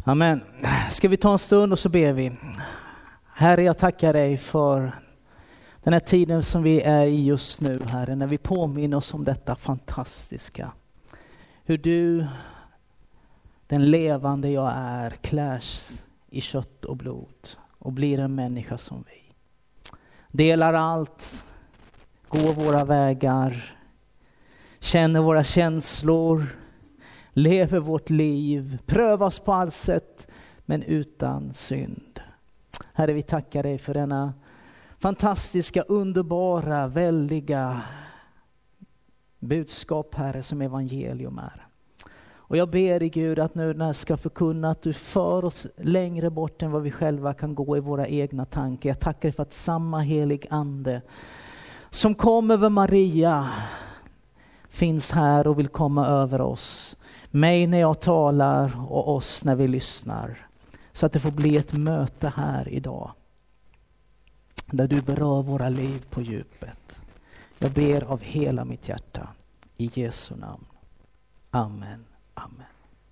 Amen. Ska vi ta en stund och så ber vi. Herre, jag tackar dig för den här tiden som vi är i just nu, Herre, när vi påminner oss om detta fantastiska. Hur du, den levande jag är, klärs i kött och blod och blir en människa som vi. Delar allt, går våra vägar, känner våra känslor, lever vårt liv, prövas på allt sätt men utan synd. Herre, vi tackar dig för denna fantastiska, underbara, väldiga budskap, Herre, som evangelium är. Och jag ber dig, Gud, att nu när jag ska förkunna att du för oss längre bort än vad vi själva kan gå i våra egna tankar. Jag tackar dig för att samma helig ande som kom över Maria finns här och vill komma över oss. Mig när jag talar och oss när vi lyssnar. Så att det får bli ett möte här idag. Där du berör våra liv på djupet. Jag ber av hela mitt hjärta. I Jesu namn. Amen. Amen.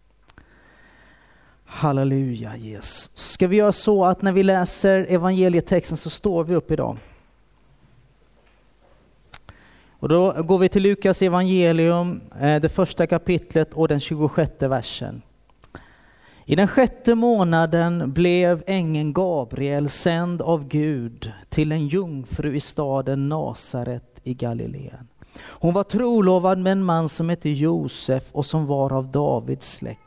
Halleluja, Jesus. Ska vi göra så att när vi läser evangelietexten så står vi upp idag. Och då går vi till Lukas evangelium, det första kapitlet och den 26:e versen. I den 6:e månaden blev ängeln Gabriel sänd av Gud till en jungfru i staden Nasaret i Galileen. Hon var trolovad med en man som hette Josef och som var av Davids släkt.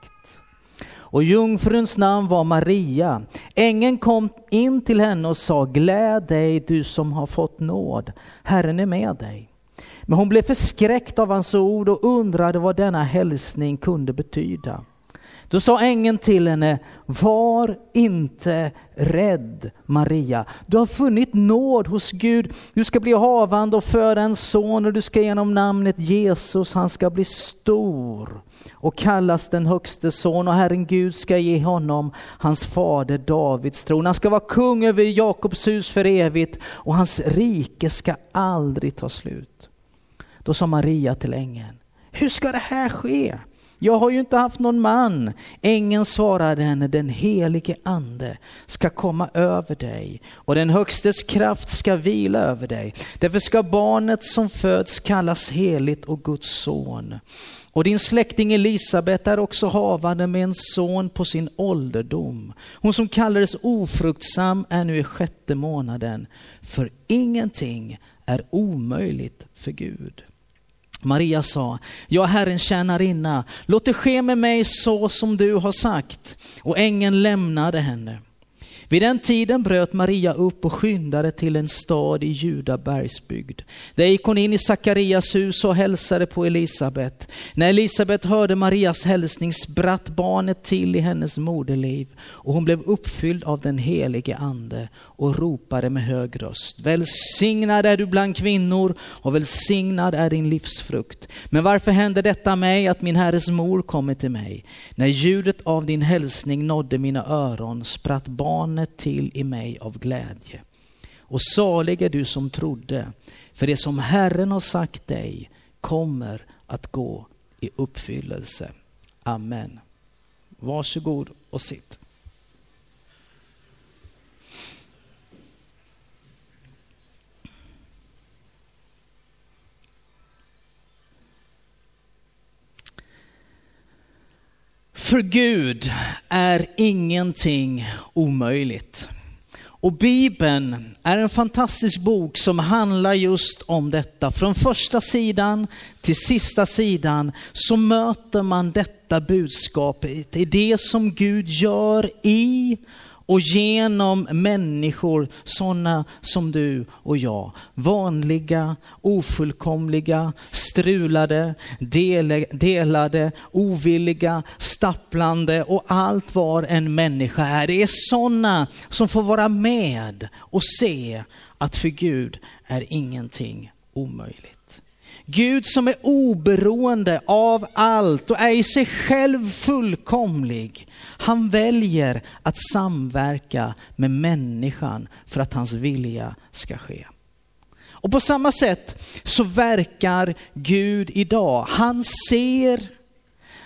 Och jungfruns namn var Maria. Ängeln kom in till henne och sa: gläd dig, du som har fått nåd. Herren är med dig. Men hon blev förskräckt av hans ord och undrade vad denna hälsning kunde betyda. Då sa ängeln till henne: var inte rädd, Maria. Du har funnit nåd hos Gud. Du ska bli havande och föda en son och du ska genom namnet Jesus. Han ska bli stor och kallas den högste son. Och Herren Gud ska ge honom hans fader Davids tron. Han ska vara kung över Jakobs hus för evigt och hans rike ska aldrig ta slut. Då sa Maria till ängeln: hur ska det här ske? Jag har ju inte haft någon man. Ängeln svarade henne: den helige ande ska komma över dig och den högstes kraft ska vila över dig. Därför ska barnet som föds kallas heligt och Guds son. Och din släkting Elisabet är också havande med en son på sin ålderdom. Hon som kallades ofruktsam är nu i 6:e månaden. För ingenting är omöjligt för Gud. Maria sa: jag Herren tjänarinna, låt det ske med mig så som du har sagt. Och ängeln lämnade henne. Vid den tiden bröt Maria upp och skyndade till en stad i Juda bergsbygd. Där gick hon in i Sakarias hus och hälsade på Elisabet. När Elisabet hörde Marias hälsning spratt barnet till i hennes moderliv. Och hon blev uppfylld av den helige ande och ropade med hög röst: välsignad är du bland kvinnor och välsignad är din livsfrukt. Men varför hände detta mig att min herres mor kommer till mig? När ljudet av din hälsning nådde mina öron spratt barnet till i mig av glädje. Och salig är du som trodde, för det som Herren har sagt dig kommer att gå i uppfyllelse. Amen. Varsågod och sitt. För Gud är ingenting omöjligt. Och Bibeln är en fantastisk bok som handlar just om detta. Från första sidan till sista sidan så möter man detta budskap. Det är det som Gud gör i och genom människor sådana som du och jag. Vanliga, ofullkomliga, strulade, delade, ovilliga, stapplande och allt var en människa är. Det är sådana som får vara med och se att för Gud är ingenting omöjligt. Gud som är oberoende av allt och är i sig själv fullkomlig. Han väljer att samverka med människan för att hans vilja ska ske. Och på samma sätt så verkar Gud idag. Han ser,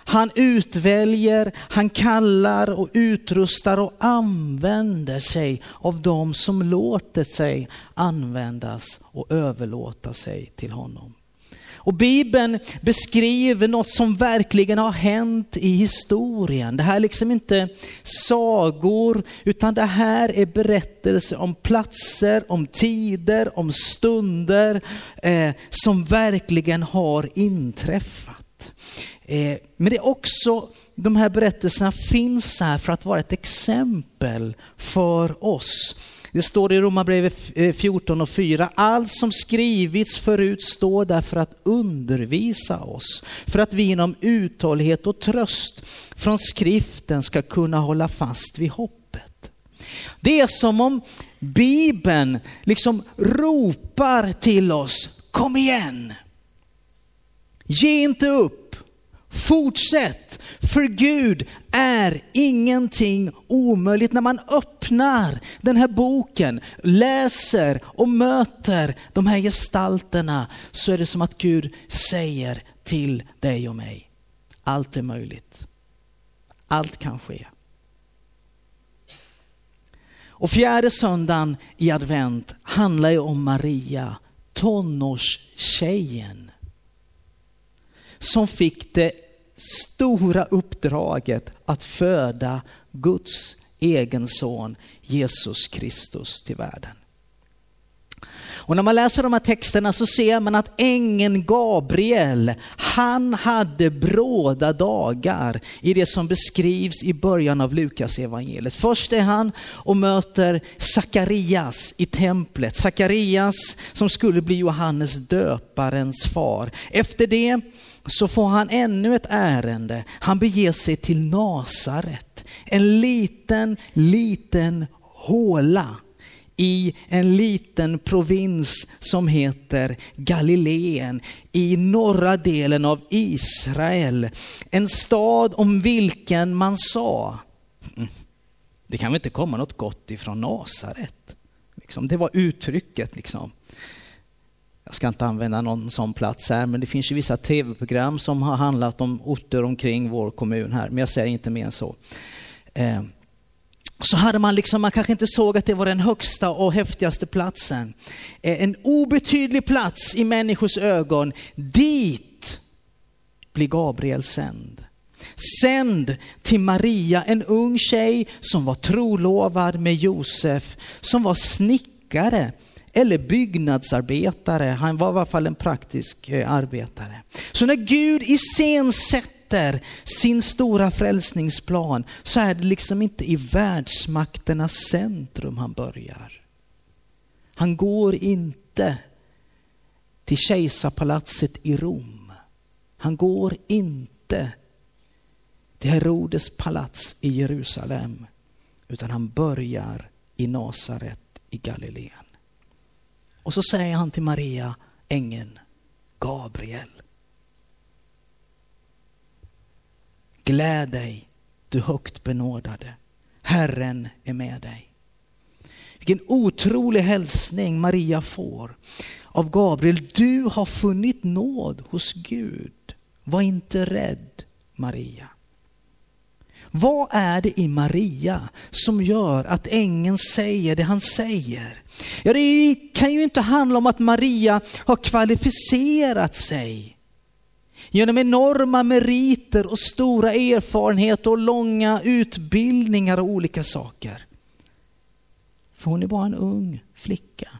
Han utväljer, han kallar och utrustar och använder sig av dem som låter sig användas och överlåta sig till honom. Och Bibeln beskriver något som verkligen har hänt i historien. Det här är liksom inte sagor, utan det här är berättelser om platser, om tider, om stunder som verkligen har inträffat. Men det är också, de här berättelserna finns här för att vara ett exempel för oss. Det står i Romarbrevet 14:4. Allt som skrivits förut står där för att undervisa oss. För att vi genom uthållighet och tröst från skriften ska kunna hålla fast vid hoppet. Det är som om Bibeln liksom ropar till oss. Kom igen! Ge inte upp! Fortsätt, för Gud är ingenting omöjligt. När man öppnar den här boken, läser och möter de här gestalterna, så är det som att Gud säger till dig och mig: allt är möjligt. Allt kan ske. Och fjärde söndagen i advent handlar ju om Maria, tonårstjejen, som fick det stora uppdraget att föda Guds egen son Jesus Kristus till världen. Och när man läser de här texterna så ser man att ängeln Gabriel, han hade bråda dagar i det som beskrivs i början av Lukas evangeliet. Först är han och möter Sakarias i templet. Sakarias som skulle bli Johannes döparens far. Efter det så får han ännu ett ärende. Han beger sig till Nasaret. En liten håla i en liten provins som heter Galileen i norra delen av Israel. En stad om vilken man sa: det kan väl inte komma något gott ifrån Nasaret. Det var uttrycket liksom. Jag ska inte använda någon sån plats här, men det finns ju vissa tv-program som har handlat om orter omkring vår kommun här. Men jag säger inte mer än så. Så hade man kanske inte såg att det var den högsta och häftigaste platsen. En obetydlig plats i människors ögon. Dit blir Gabriel sänd. Sänd till Maria, en ung tjej som var trolovad med Josef, som var snickare eller byggnadsarbetare. Han var i alla fall en praktisk arbetare. Så när Gud iscensätter sin stora frälsningsplan, så är det inte i världsmakternas centrum han börjar. Han går inte till kejsarpalatset i Rom. Han går inte till Herodes palats i Jerusalem, utan han börjar i Nasaret i Galileen. Och så säger han till Maria, ängeln Gabriel: gläd dig, du högt benådade. Herren är med dig. Vilken otrolig hälsning Maria får av Gabriel. Du har funnit nåd hos Gud. Var inte rädd, Maria. Vad är det i Maria som gör att ängeln säger det han säger? Ja, det kan ju inte handla om att Maria har kvalificerat sig genom enorma meriter och stora erfarenheter och långa utbildningar och olika saker. För hon är bara en ung flicka.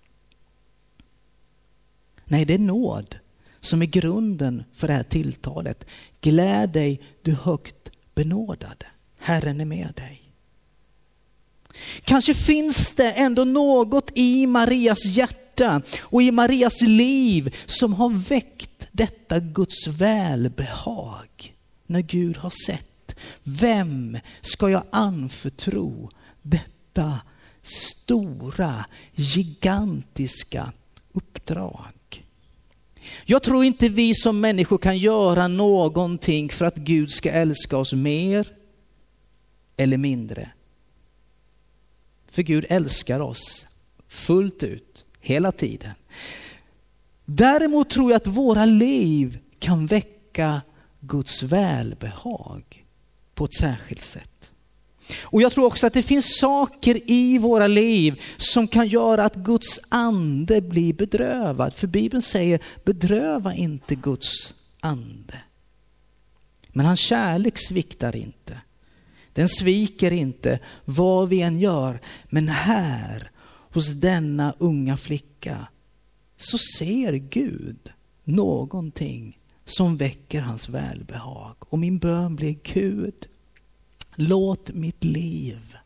Nej, det är nåd som är grunden för det här tilltalet. Gläd dig, du högt benådade. Herren är med dig. Kanske finns det ändå något i Marias hjärta och i Marias liv som har väckt detta Guds välbehag. När Gud har sett, vem ska jag anförtro detta stora, gigantiska uppdrag? Jag tror inte vi som människor kan göra någonting för att Gud ska älska oss mer eller mindre. För Gud älskar oss fullt ut, hela tiden. Däremot tror jag att våra liv kan väcka Guds välbehag på ett särskilt sätt. Och jag tror också att det finns saker i våra liv som kan göra att Guds ande blir bedrövad. För Bibeln säger, bedröva inte Guds ande. Men hans kärlek sviktar inte. Den sviker inte vad vi än gör. Men här hos denna unga flicka så ser Gud någonting som väcker hans välbehag. Och min bön blir, Gud, låt mitt liv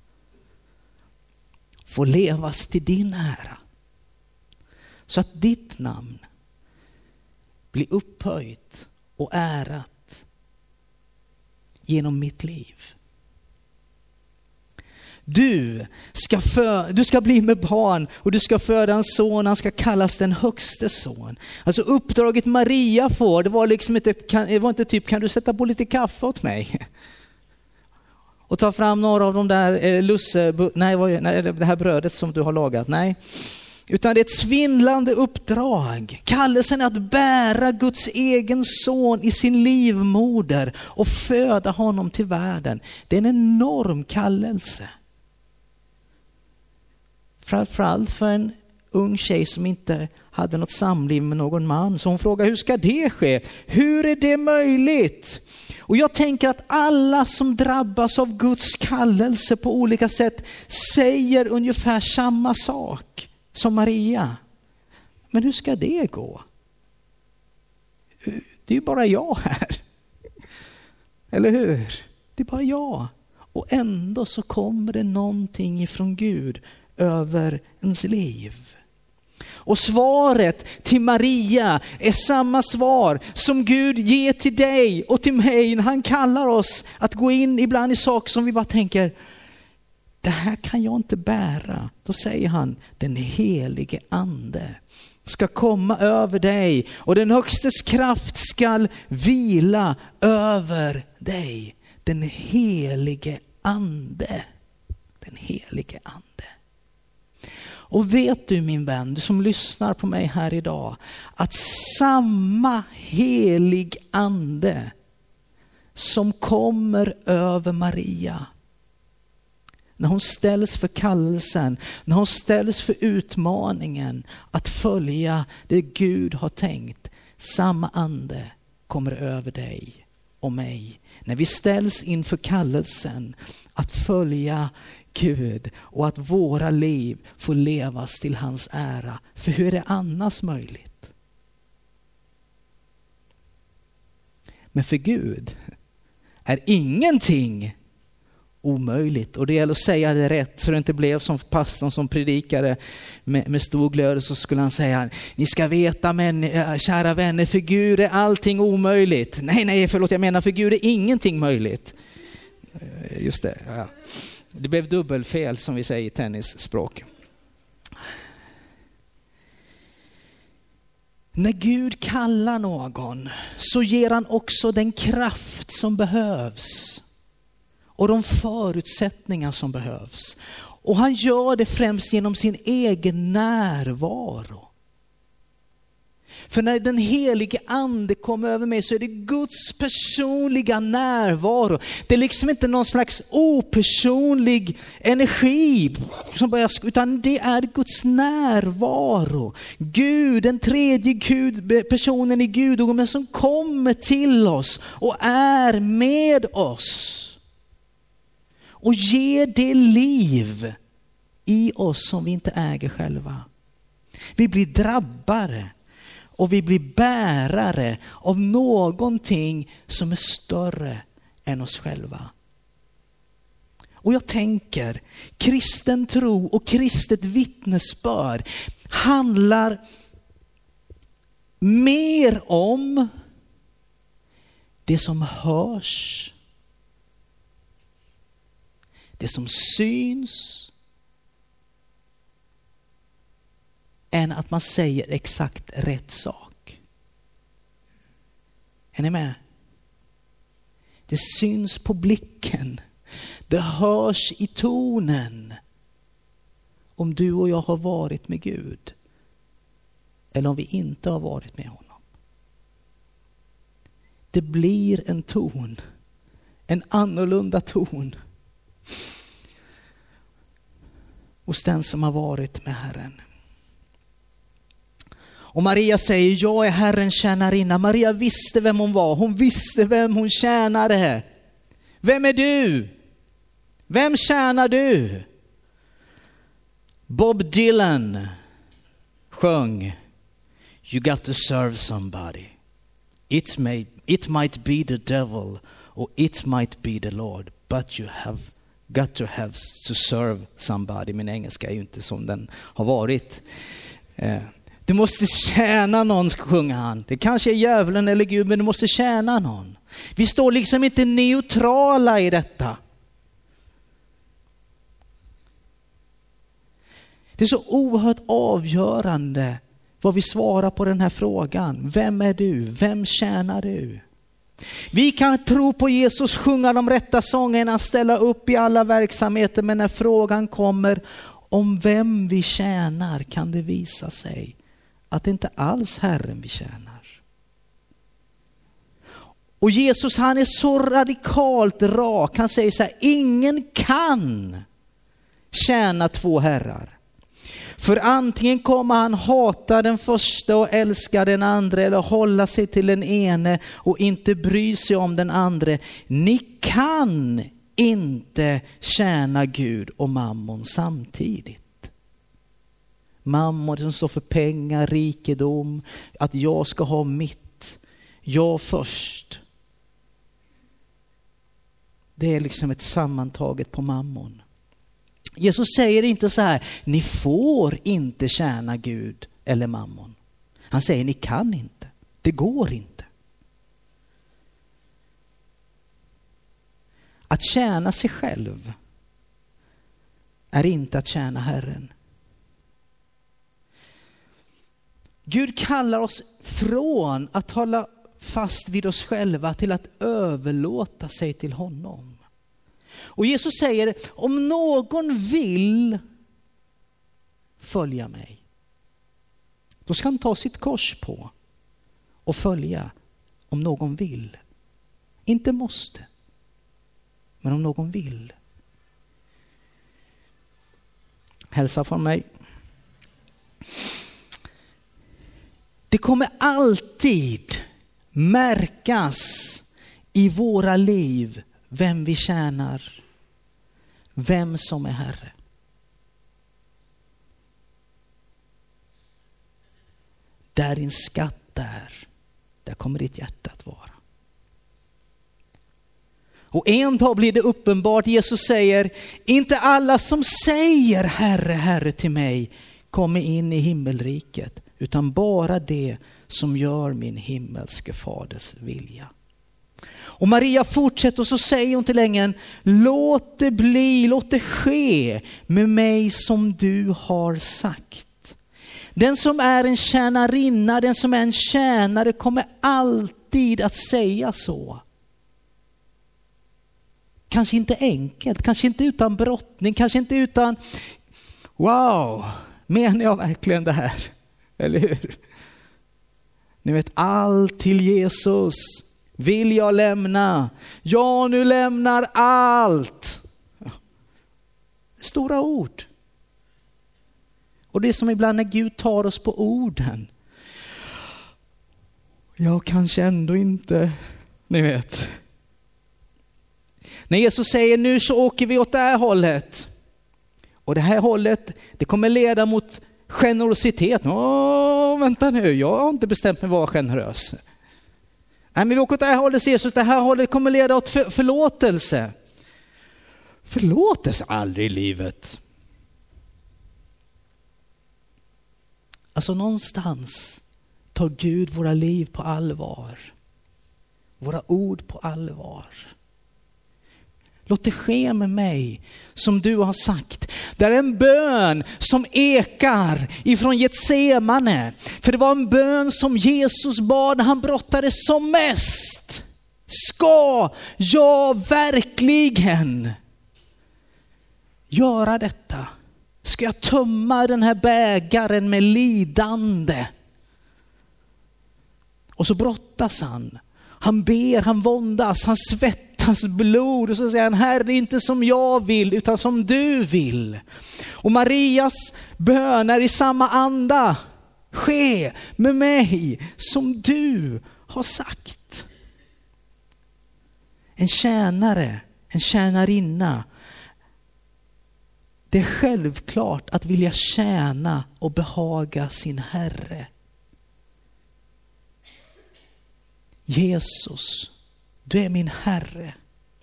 få levas till din ära. Så att ditt namn blir upphöjt och ärat genom mitt liv. Du ska bli med barn och du ska föda en son, han ska kallas den högste son. Alltså uppdraget Maria får, det var liksom inte, det var inte typ, kan du sätta på lite kaffe åt mig? Och ta fram några av de där det här brödet som du har lagat. Nej. Utan det är ett svindlande uppdrag. Kallelsen är att bära Guds egen son i sin livmoder och föda honom till världen. Det är en enorm kallelse. Framförallt för en ung tjej som inte hade något samliv med någon man. Så hon frågar, hur ska det ske? Hur är det möjligt? Och jag tänker att alla som drabbas av Guds kallelse på olika sätt säger ungefär samma sak som Maria. Men hur ska det gå? Det är ju bara jag här. Eller hur? Det är bara jag. Och ändå så kommer det någonting ifrån Gud över ens liv. Och svaret till Maria är samma svar som Gud ger till dig och till mig när han kallar oss att gå in ibland i saker som vi bara tänker, det här kan jag inte bära. Då säger han, den helige ande ska komma över dig och den högstes kraft ska vila över dig. Den helige ande. Den helige ande. Och vet du min vän, du som lyssnar på mig här idag, att samma helig ande som kommer över Maria när hon ställs för kallelsen, när hon ställs för utmaningen att följa det Gud har tänkt, samma ande kommer över dig och mig. När vi ställs inför kallelsen att följa Gud och att våra liv får levas till hans ära. För hur är det annars möjligt? Men för Gud är ingenting omöjligt. Och det gäller att säga det rätt så det inte blev som pastorn som predikade med stor glöd. Så skulle han säga, ni ska veta men kära vänner, för Gud är allting omöjligt. Nej, förlåt, jag menar för Gud är ingenting möjligt. Just det, ja. Det blev dubbelfel som vi säger i tennisspråk. När Gud kallar någon så ger han också den kraft som behövs. Och de förutsättningar som behövs. Och han gör det främst genom sin egen närvaro. För när den helige ande kommer över mig så är det Guds personliga närvaro. Det är liksom inte någon slags opersonlig energi som börjar, utan det är Guds närvaro. Gud, den tredje personen i gudomen som kommer till oss och är med oss. Och ger det liv i oss som vi inte äger själva. Vi blir drabbare. Och vi blir bärare av någonting som är större än oss själva. Och jag tänker, kristen tro och kristet vittnesbörd handlar mer om det som hörs, det som syns, än att man säger exakt rätt sak. Är ni med? Det syns på blicken. Det hörs i tonen. Om du och jag har varit med Gud. Eller om vi inte har varit med honom. det blir en ton. En annorlunda ton. Hos den som har varit med Herren. Och Maria säger, jag är Herrens tjänarinna. Maria visste vem hon var. Hon visste vem hon tjänade. Vem är du? Vem tjänar du? Bob Dylan sjöng, you got to serve somebody. It might be the devil or it might be the Lord, but you have got to have to serve somebody. Min engelska är ju inte som den har varit. Du måste tjäna någon, sjunger han. Det kanske är djävulen eller Gud, men du måste tjäna någon. Vi står liksom inte neutrala i detta. Det är så oerhört avgörande vad vi svarar på den här frågan. Vem är du? Vem tjänar du? Vi kan tro på Jesus, sjunga de rätta sångerna, ställa upp i alla verksamheter. Men när frågan kommer om vem vi tjänar kan det visa sig att det inte alls Herren vi tjänar. Och Jesus, han är så radikalt rak. Han säger så här, ingen kan tjäna två herrar. För antingen kommer han hata den första och älska den andra, eller hålla sig till den ene och inte bry sig om den andra. Ni kan inte tjäna Gud och mammon samtidigt. Mammon som står för pengar, rikedom, att jag ska ha mitt, jag först. Det är liksom ett sammantaget på mammon. Jesus säger inte så här, ni får inte tjäna Gud eller mammon. Han säger, ni kan inte. Det går inte. Att tjäna sig själv är inte att tjäna Herren. Gud kallar oss från att hålla fast vid oss själva till att överlåta sig till honom. Och Jesus säger, om någon vill följa mig, då ska han ta sitt kors på och följa. Om någon vill. Inte måste, men om någon vill. Hälsa från mig. Det kommer alltid märkas i våra liv vem vi tjänar, vem som är Herre. Där din skatt är, där kommer ditt hjärta att vara. Och en dag blir det uppenbart, Jesus säger, inte alla som säger Herre, Herre till mig kommer in i himmelriket, utan bara det som gör min himmelske faders vilja. Och Maria fortsätter och så säger hon till ängeln, låt det bli, låt det ske med mig som du har sagt. Den som är en tjänarinna, den som är en tjänare kommer alltid att säga så. Kanske inte enkelt, kanske inte utan brottning, kanske inte utan wow, menar jag verkligen det här? Eller hur? Ni vet, allt till Jesus vill jag lämna. Jag nu lämnar allt. Stora ord. Och det är som ibland när Gud tar oss på orden. Jag kanske ändå inte, ni vet. När Jesus säger nu så åker vi åt det här hållet. Och det här hållet, det kommer leda mot generositet. Vänta nu, jag har inte bestämt mig vara generös. Nej, men vi åker åt det här hållet, Jesus. Det här hållet kommer leda åt förlåtelse. Förlåtelse aldrig i livet. Alltså någonstans tar Gud våra liv på allvar. Våra ord på allvar. Låt det ske med mig som du har sagt. Det är en bön som ekar ifrån Getsemane. För det var en bön som Jesus bad när han brottades som mest. Ska jag verkligen göra detta? Ska jag tömma den här bägaren med lidande? Och så brottas han. Han ber, han våndas, han svettas blod och så säger han: Herre, inte som jag vill utan som du vill. Och Marias bön är i samma anda: ske med mig som du har sagt. En tjänare, en tjänarinna, det är självklart att vilja tjäna och behaga sin Herre. Jesus, du är min Herre.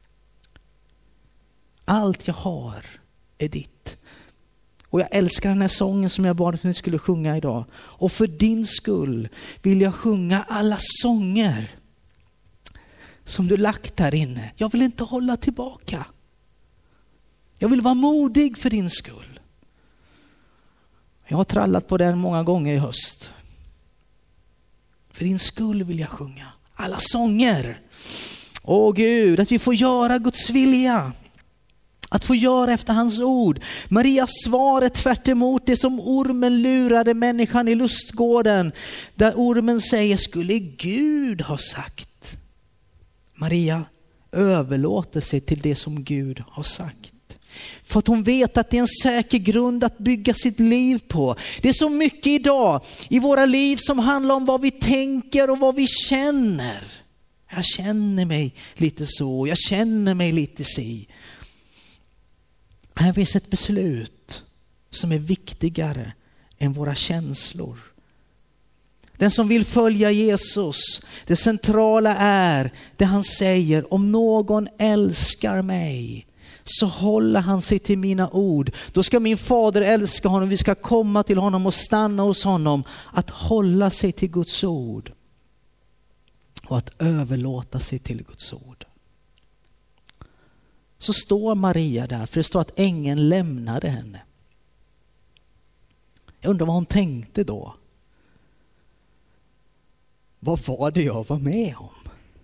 Allt jag har är ditt. Och jag älskar den här sången som jag bad att ni skulle sjunga idag. Och för din skull vill jag sjunga alla sånger som du lagt där inne. Jag vill inte hålla tillbaka. Jag vill vara modig för din skull. Jag har trallat på den många gånger i höst. För din skull vill jag sjunga alla sånger. Åh Gud, att vi får göra Guds vilja. Att få göra efter hans ord. Marias svar är tvärt emot det som ormen lurade människan i lustgården. Där ormen säger: skulle Gud ha sagt? Maria överlåter sig till det som Gud har sagt. För att hon vet att det är en säker grund att bygga sitt liv på. Det är så mycket idag i våra liv som handlar om vad vi tänker och vad vi känner. Jag känner mig lite så, jag känner mig lite si. Här finns ett beslut som är viktigare än våra känslor. Den som vill följa Jesus, det centrala är det han säger: om någon älskar mig så håller han sig till mina ord. Då ska min fader älska honom, vi ska komma till honom och stanna hos honom. Att hålla sig till Guds ord och att överlåta sig till Guds ord. Så står Maria där, för det står att ängeln lämnade henne. Jag undrar vad hon tänkte då. Vad var det jag var med om?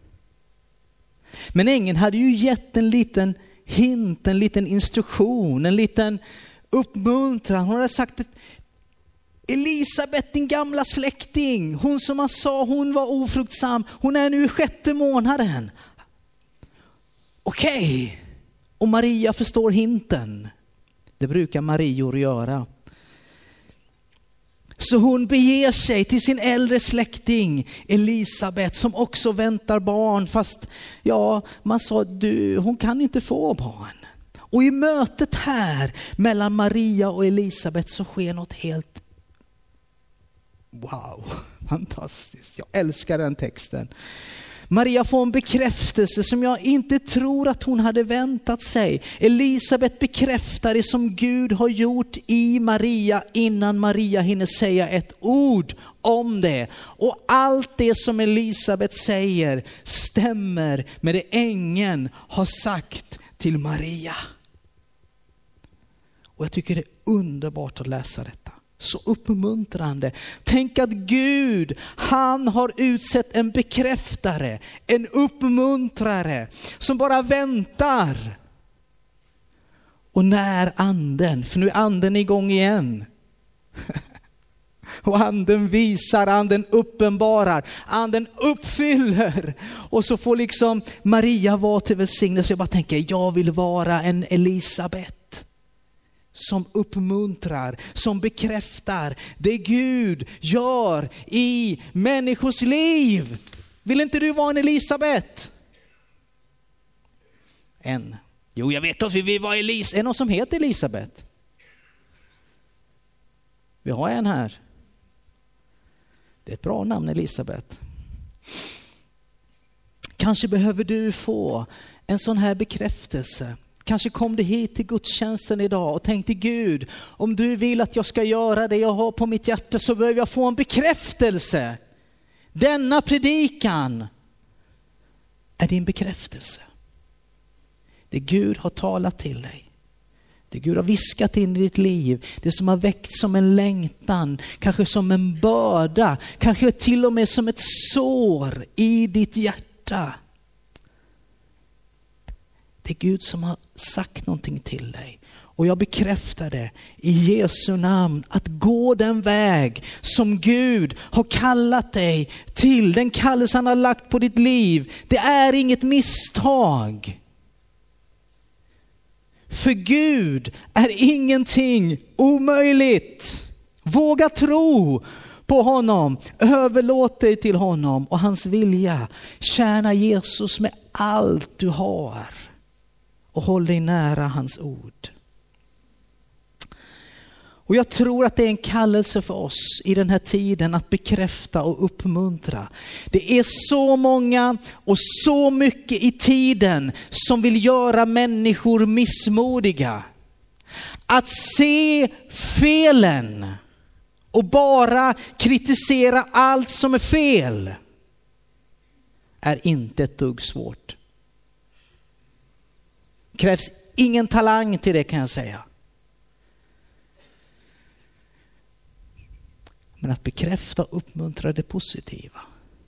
Men ängeln hade ju gett en liten hint, en liten instruktion, en liten uppmuntran. Hon hade sagt att Elisabet, din gamla släkting, hon som man sa hon var ofruktsam, hon är nu i 6:e månaden. Okej. Och Maria förstår hinten. Det brukar Marior göra. Så hon beger sig till sin äldre släkting Elisabet, som också väntar barn, fast man sa hon kan inte få barn. Och i mötet här mellan Maria och Elisabet så sker något helt fantastiskt. Jag älskar den texten. Maria får en bekräftelse som jag inte tror att hon hade väntat sig. Elisabet bekräftar det som Gud har gjort i Maria innan Maria hinner säga ett ord om det. Och allt det som Elisabet säger stämmer med det ängeln har sagt till Maria. Och jag tycker det är underbart att läsa detta. Så uppmuntrande. Tänk att Gud, han har utsett en bekräftare, en uppmuntrare som bara väntar. Och när anden, för nu är anden igång igen. Och anden visar, anden uppenbarar, anden uppfyller. Och så får liksom Maria vara till välsignelse. Jag bara tänker, jag vill vara en Elisabet. Som uppmuntrar, som bekräftar det Gud gör i människors liv. Vill inte du vara en Elisabet? Jo, jag vet att vi vill vara Elisabet. Är det någon som heter Elisabet? Vi har en här. Det är ett bra namn, Elisabet. Kanske behöver du få en sån här bekräftelse. Kanske kom du hit till gudstjänsten idag och tänkte: Gud, om du vill att jag ska göra det jag har på mitt hjärta så behöver jag få en bekräftelse. Denna predikan är din bekräftelse. Det Gud har talat till dig. Det Gud har viskat in i ditt liv. Det som har väckt som en längtan. Kanske som en börda. Kanske till och med som ett sår i ditt hjärta. Det är Gud som har sagt någonting till dig. Och jag bekräftar det i Jesu namn, att gå den väg som Gud har kallat dig till. Den kallelse han har lagt på ditt liv. Det är inget misstag. För Gud är ingenting omöjligt. Våga tro på honom. Överlåt dig till honom och hans vilja. Tjäna Jesus med allt du har. Och håll dig nära hans ord. Och jag tror att det är en kallelse för oss i den här tiden att bekräfta och uppmuntra. Det är så många och så mycket i tiden som vill göra människor missmodiga. Att se felen och bara kritisera allt som är fel är inte ett dugg svårt. Krävs ingen talang till det, kan jag säga. Men att bekräfta och uppmuntra det positiva,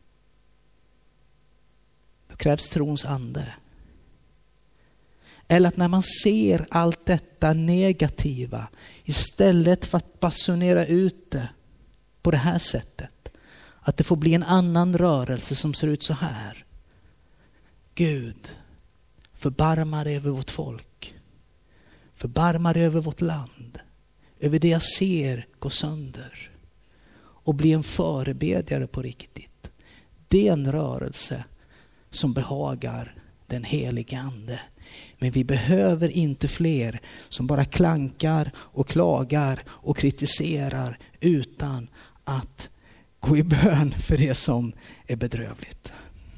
då krävs trons ande. Eller att när man ser allt detta negativa, istället för att basunera ut det på det här sättet, att det får bli en annan rörelse som ser ut så här. Gud, förbarma dig över vårt folk. Förbarma dig över vårt land. Över det jag ser gå sönder. Och bli en förebedjare på riktigt. Det är en rörelse som behagar den helige ande. Men vi behöver inte fler som bara klankar och klagar och kritiserar utan att gå i bön för det som är bedrövligt.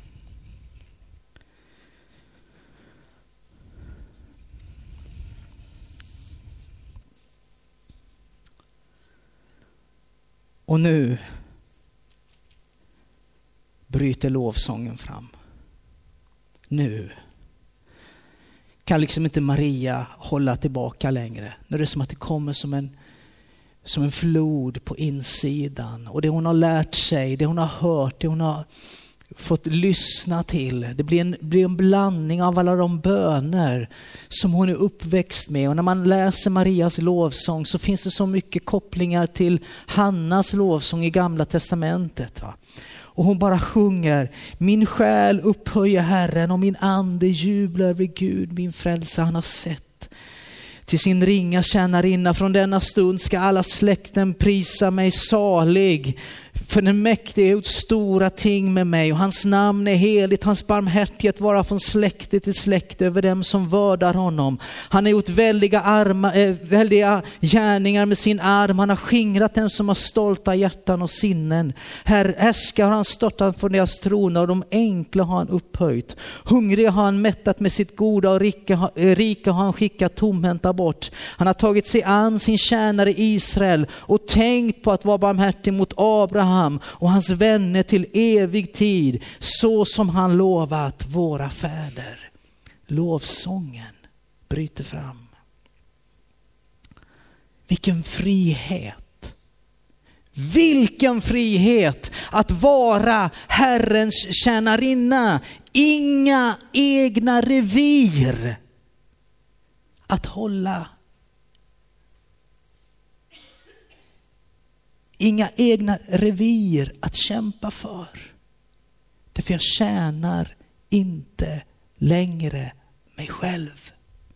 Och nu bryter lovsången fram. Nu kan liksom inte Maria hålla tillbaka längre. Nu är det som att det kommer som en flod på insidan. Och det hon har lärt sig, det hon har hört, det hon har fått lyssna till. Det blir en blandning av alla de böner som hon är uppväxt med. Och när man läser Marias lovsång så finns det så mycket kopplingar till Hannas lovsång i Gamla testamentet. Va? Och hon bara sjunger: min själ upphöjer Herren och min ande jublar över Gud, min frälsare. Han har sett till sin ringa tjänarinna. Från denna stund ska alla släkten prisa mig salig. För den mäktige har gjort stora ting med mig och hans namn är heligt. Hans barmhärtighet vara från släkte till släkte över dem som vördar honom. Han har gjort väldiga gärningar med sin arm. Han har skingrat dem som har stolta hjärtan och sinnen. Härskar har han störtat från deras troner och de enkla har han upphöjt. Hungriga har han mättat med sitt goda och rika har han skickat tomhänta bort. Han har tagit sig an sin tjänare Israel och tänkt på att vara barmhärtig mot Abraham och hans vänner till evig tid, så som han lovat våra fäder. Lovsången bryter fram. Vilken frihet! Vilken frihet att vara Herrens tjänarinna. Inga egna revir att hålla. Inga egna revir att kämpa för. Därför jag tjänar inte längre mig själv.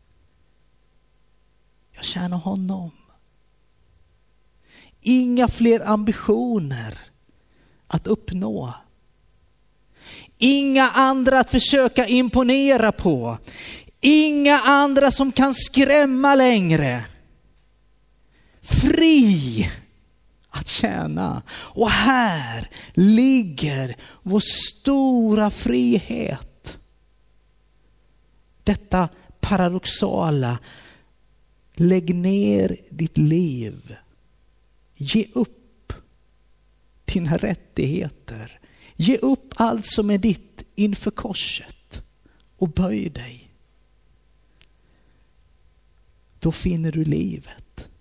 Jag tjänar honom. Inga fler ambitioner att uppnå. Inga andra att försöka imponera på. Inga andra som kan skrämma längre. Fri att tjäna. Och här ligger vår stora frihet. Detta paradoxala. Lägg ner ditt liv. Ge upp dina rättigheter. Ge upp allt som är ditt inför korset. Och böj dig. Då finner du livet.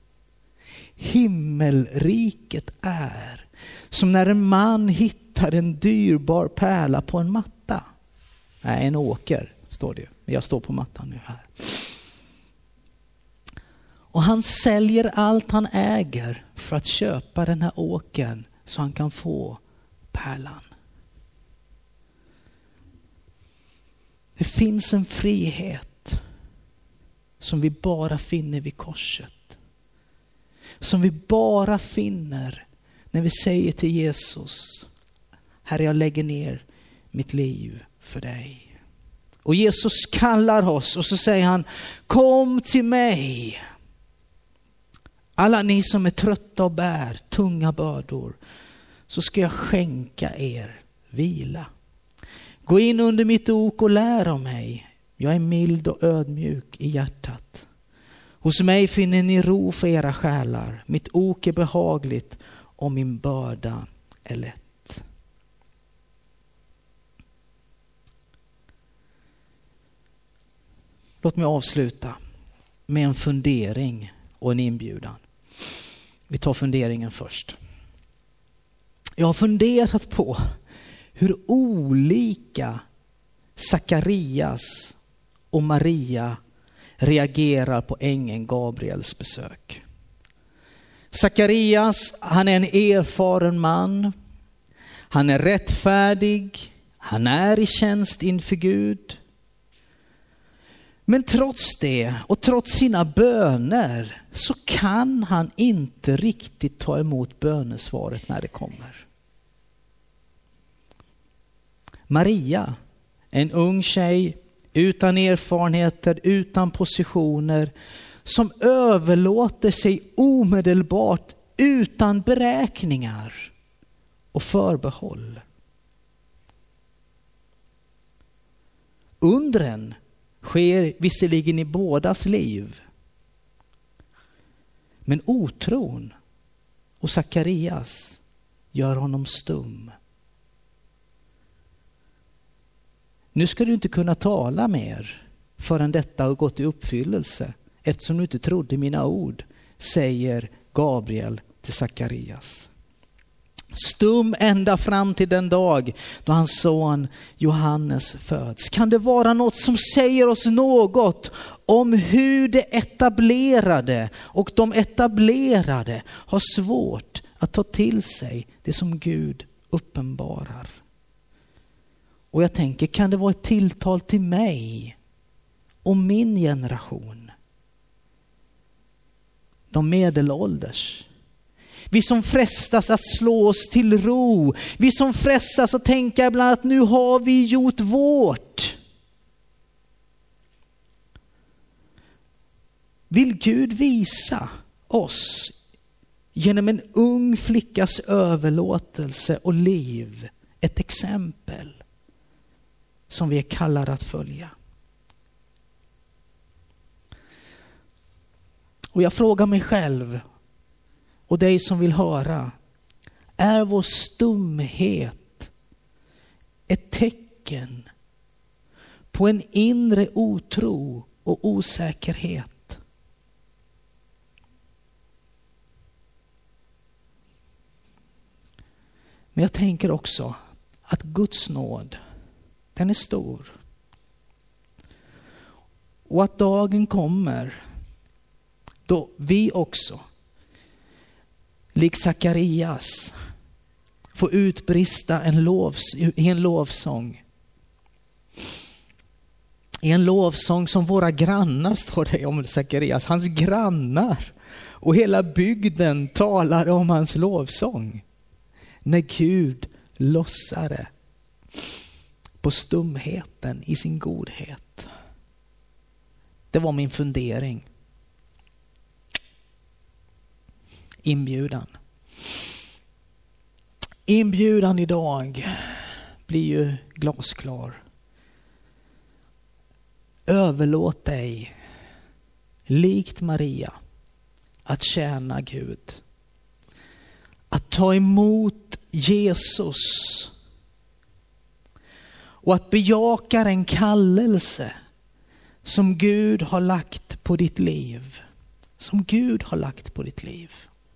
Himmelriket är som när en man hittar en dyrbar pärla på en matta. Nej, en åker står det. Men jag står på mattan nu här. Och han säljer allt han äger för att köpa den här åkern så han kan få pärlan. Det finns en frihet som vi bara finner vid korset. Som vi bara finner när vi säger till Jesus: Herre, jag lägger ner mitt liv för dig. Och Jesus kallar oss och så säger han: kom till mig. Alla ni som är trötta och bär tunga bördor, så ska jag skänka er vila. Gå in under mitt ok och lär av mig. Jag är mild och ödmjuk i hjärtat. Hos mig finner ni ro för era själar. Mitt ok är behagligt och min börda är lätt. Låt mig avsluta med en fundering och en inbjudan. Vi tar funderingen först. Jag har funderat på hur olika Sakarias och Maria reagerar på ängeln Gabriels besök. Sakarias, han är en erfaren man. Han är rättfärdig. Han är i tjänst inför Gud. Men trots det och trots sina böner så kan han inte riktigt ta emot bönesvaret när det kommer. Maria, en ung tjej utan erfarenheter, utan positioner, som överlåter sig omedelbart utan beräkningar och förbehåll. Undren sker visserligen i bådas liv, men otron och Sakarias gör honom stum. Nu ska du inte kunna tala mer förrän detta har gått i uppfyllelse, eftersom du inte trodde mina ord, säger Gabriel till Sakarias. Stum ända fram till den dag då hans son Johannes föds. Kan det vara något som säger oss något om hur det etablerade och de etablerade har svårt att ta till sig det som Gud uppenbarar? Och jag tänker, kan det vara ett tilltal till mig och min generation? De medelålders. Vi som frestas att slå oss till ro. Vi som frestas att tänka ibland att nu har vi gjort vårt. Vill Gud visa oss genom en ung flickas överlåtelse och liv ett exempel som vi är kallade att följa? Och jag frågar mig själv och dig som vill höra, är vår stumhet ett tecken på en inre otro och osäkerhet? Men jag tänker också att Guds nåd, den är stor. Och att dagen kommer då vi också, lik Sakarias, får utbrista i en lovsång. I en lovsång som våra grannar, står det om Sakarias, hans grannar och hela bygden talar om hans lovsång. När Gud lossade på stumheten i sin godhet. Det var min fundering. Inbjudan. Inbjudan idag blir ju glasklar. Överlåt dig, likt Maria, att tjäna Gud. Att ta emot Jesus. Och att bejaka en kallelse som Gud har lagt på ditt liv. Som Gud har lagt på ditt liv.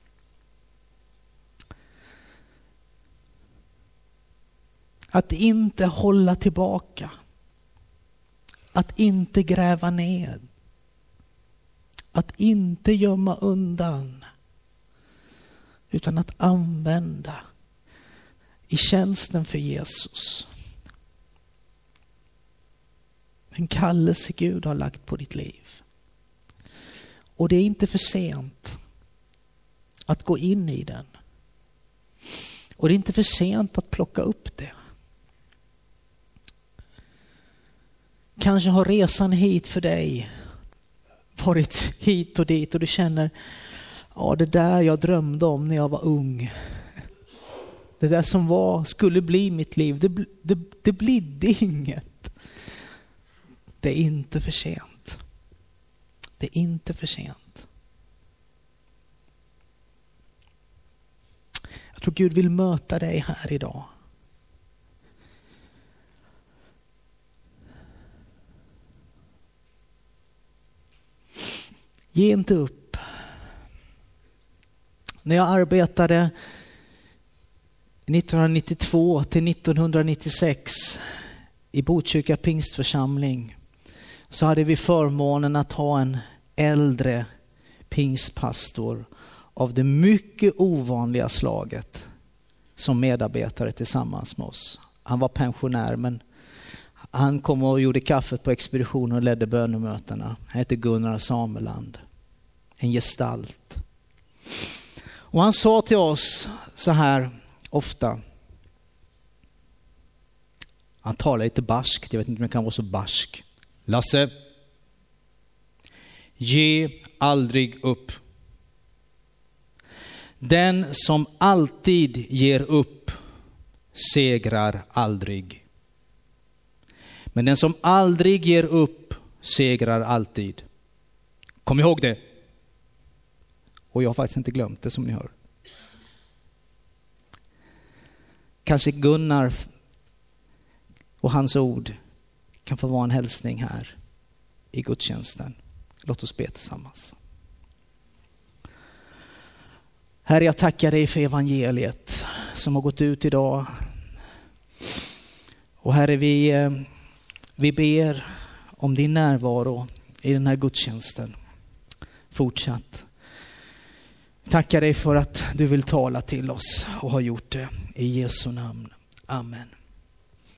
Att inte hålla tillbaka. Att inte gräva ner. att inte gömma undan, utan att använda i tjänsten för Jesus. En kallelse Gud har lagt på ditt liv. Och det är inte för sent att gå in i den. Och det är inte för sent att plocka upp det. Kanske har resan hit för dig varit hit och dit och du känner, ja, det där jag drömde om när jag var ung. Det där som skulle bli mitt liv, det blir inget. Det är inte för sent. Det är inte för sent. Jag tror Gud vill möta dig här idag. Ge inte upp. När jag arbetade 1992 till 1996 i Botkyrka pingstförsamling så hade vi förmånen att ha en äldre pingstpastor av det mycket ovanliga slaget som medarbetare tillsammans med oss. Han var pensionär, men han kom och gjorde kaffet på expeditionen och ledde bönemötena. Han heter Gunnar Sameland. En gestalt. Och han sa till oss så här ofta. Han talar lite barskt, jag vet inte om jag kan vara så barsk. Lasse, ge aldrig upp. Den som alltid ger upp segrar aldrig. Men den som aldrig ger upp segrar alltid. Kom ihåg det. Och jag har faktiskt inte glömt det, som ni hör. Kanske Gunnar och hans ord kan få vara en hälsning här i gudstjänsten. Låt oss be tillsammans. Herre, jag tackar dig för evangeliet som har gått ut idag. Och Herre, vi ber om din närvaro i den här gudstjänsten. Fortsatt. Tackar dig för att du vill tala till oss och har gjort det. I Jesu namn. Amen.